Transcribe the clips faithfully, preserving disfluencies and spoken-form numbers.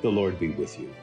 The Lord be with you.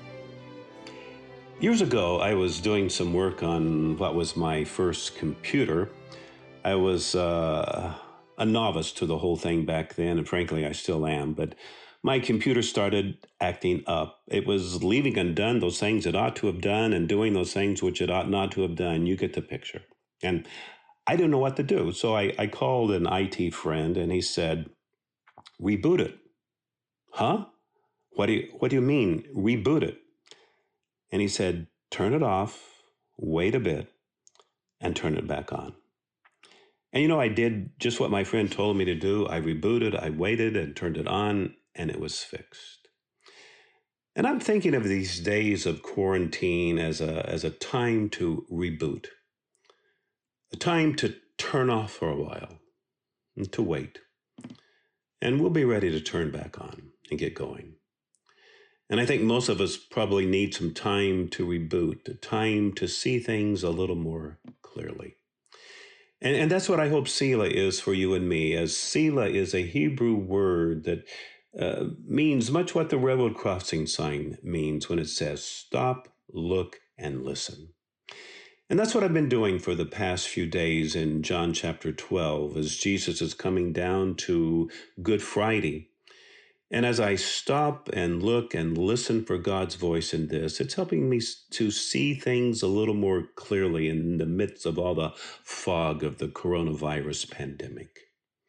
Years ago, I was doing some work on what was my first computer. I was uh, a novice to the whole thing back then, and frankly, I still am, but my computer started acting up. It was leaving undone those things it ought to have done and doing those things which it ought not to have done. You get the picture. And I didn't know what to do, so I, I called an I T friend, and he said, reboot it. Huh? What do you, what do you mean, reboot it? And he said, turn it off, wait a bit, and turn it back on. And you know, I did just what my friend told me to do. I rebooted, I waited, and turned it on, and it was fixed. And I'm thinking of these days of quarantine as a, as a time to reboot, a time to turn off for a while, and to wait. And we'll be ready to turn back on and get going. And I think most of us probably need some time to reboot, a time to see things a little more clearly. And, and that's what I hope Selah is for you and me, as Selah is a Hebrew word that uh, means much what the railroad crossing sign means when it says, stop, look, and listen. And that's what I've been doing for the past few days in John chapter twelve, as Jesus is coming down to Good Friday. And as I stop and look and listen for God's voice in this, it's helping me to see things a little more clearly in the midst of all the fog of the coronavirus pandemic.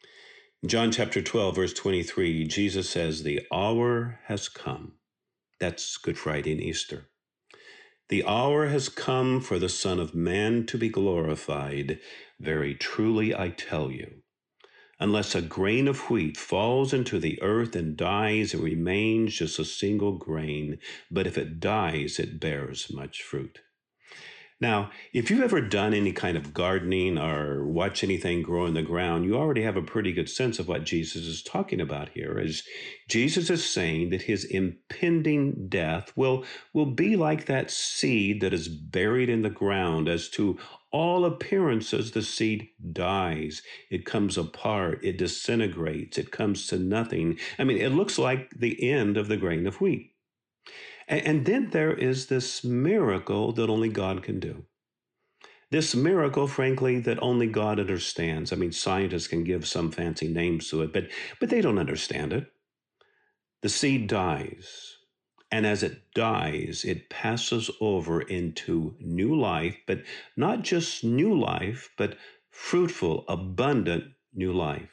John chapter twelve, verse twenty-three, Jesus says, the hour has come. That's Good Friday and Easter. The hour has come for the Son of Man to be glorified. Very truly, I tell you, unless a grain of wheat falls into the earth and dies, it remains just a single grain. But if it dies, it bears much fruit. Now, if you've ever done any kind of gardening or watch anything grow in the ground, you already have a pretty good sense of what Jesus is talking about here. As Jesus is saying that his impending death will, will be like that seed that is buried in the ground. As to all appearances, the seed dies. It comes apart. It disintegrates. It comes to nothing. I mean, it looks like the end of the grain of wheat. And then there is this miracle that only God can do. This miracle, frankly, that only God understands. I mean, scientists can give some fancy names to it, but, but they don't understand it. The seed dies, and as it dies, it passes over into new life, but not just new life, but fruitful, abundant new life.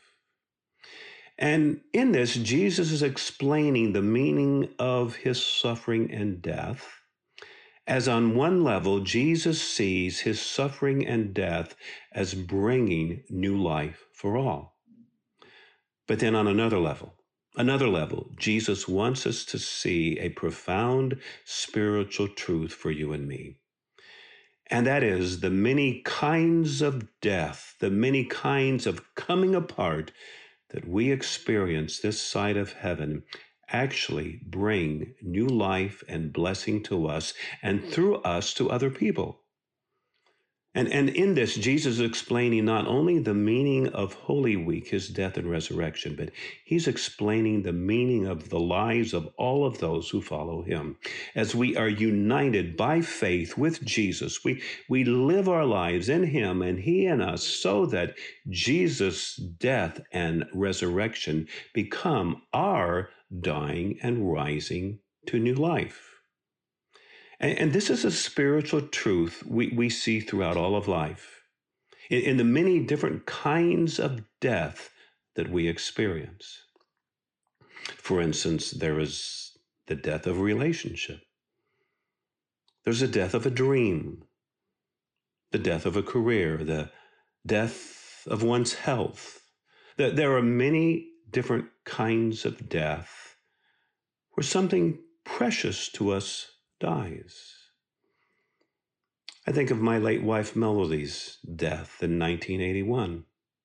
And in this, Jesus is explaining the meaning of his suffering and death, as on one level, Jesus sees his suffering and death as bringing new life for all. But then on another level, another level, Jesus wants us to see a profound spiritual truth for you and me. And that is the many kinds of death, the many kinds of coming apart that we experience this side of heaven actually bring new life and blessing to us and through us to other people. And, and in this, Jesus is explaining not only the meaning of Holy Week, his death and resurrection, but he's explaining the meaning of the lives of all of those who follow him. As we are united by faith with Jesus, we, we live our lives in him and he in us so that Jesus' death and resurrection become our dying and rising to new life. And, and this is a spiritual truth we, we see throughout all of life, in, in the many different kinds of death that we experience. For instance, there is the death of a relationship. There's the death of a dream, the death of a career, the death of one's health. There are many different kinds of death where something precious to us dies. I think of my late wife Melody's death in nineteen eighty-one.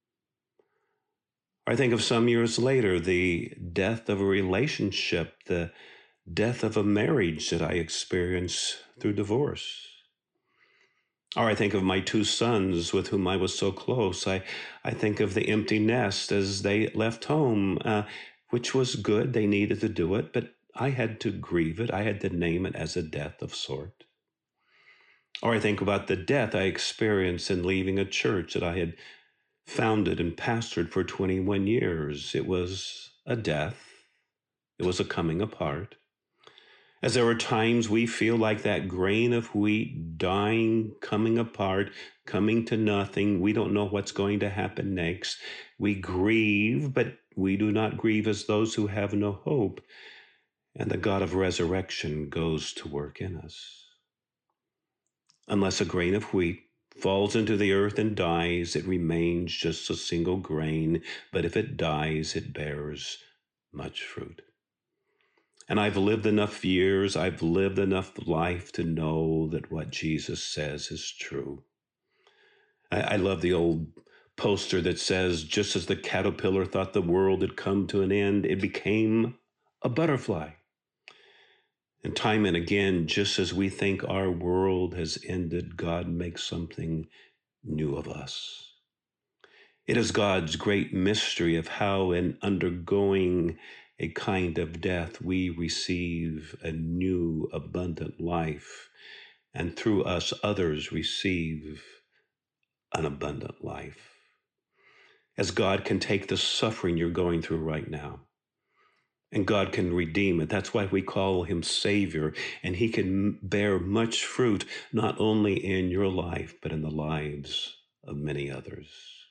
I think of some years later, the death of a relationship, the death of a marriage that I experienced through divorce. Or I think of my two sons with whom I was so close. I, I think of the empty nest as they left home, uh, which was good. They needed to do it. But I had to grieve it. I had to name it as a death of sort. Or I think about the death I experienced in leaving a church that I had founded and pastored for twenty-one years. It was a death. It was a coming apart. As there are times we feel like that grain of wheat dying, coming apart, coming to nothing. We don't know what's going to happen next. We grieve, but we do not grieve as those who have no hope. And the God of resurrection goes to work in us. Unless a grain of wheat falls into the earth and dies, it remains just a single grain. But if it dies, it bears much fruit. And I've lived enough years, I've lived enough life to know that what Jesus says is true. I, I love the old poster that says, just as the caterpillar thought the world had come to an end, it became a butterfly. And time and again, just as we think our world has ended, God makes something new of us. It is God's great mystery of how, in undergoing a kind of death, we receive a new, abundant life, and through us, others receive an abundant life. As God can take the suffering you're going through right now, and God can redeem it. That's why we call him Savior, and he can bear much fruit, not only in your life, but in the lives of many others.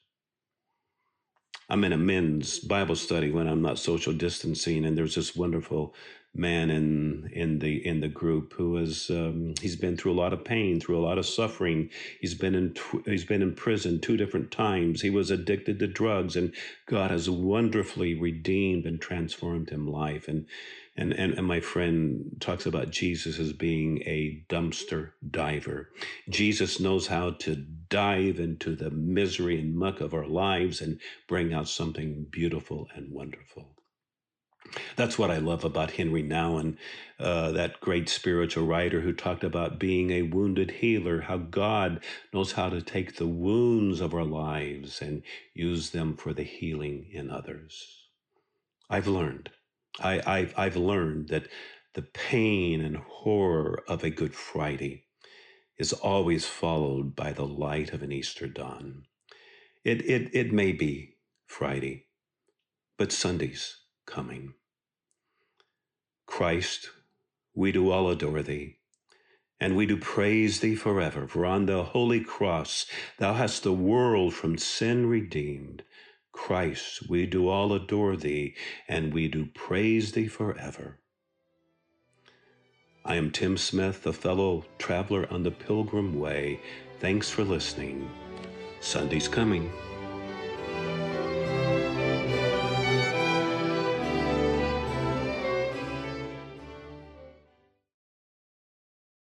I'm in a men's Bible study when I'm not social distancing, and there's this wonderful man in in the in the group who is um, he's been through a lot of pain, through a lot of suffering. He's been in tw- he's been in prison two different times. He was addicted to drugs, and God has wonderfully redeemed and transformed him life. And and and, and my friend talks about Jesus as being a dumpster diver. Jesus knows how to dive into the misery and muck of our lives and bring out something beautiful and wonderful. That's what I love about Henry Nouwen, uh, that great spiritual writer who talked about being a wounded healer, how God knows how to take the wounds of our lives and use them for the healing in others. I've learned, I, I've, I've learned that the pain and horror of a Good Friday is always followed by the light of an Easter dawn. It, it, it may be Friday, but Sunday's coming. Christ, we do all adore thee, and we do praise thee forever, for on the holy cross thou hast the world from sin redeemed. Christ, we do all adore thee, and we do praise thee forever. I am Tim Smith, a fellow traveler on the Pilgrim Way. Thanks for listening. Sunday's coming.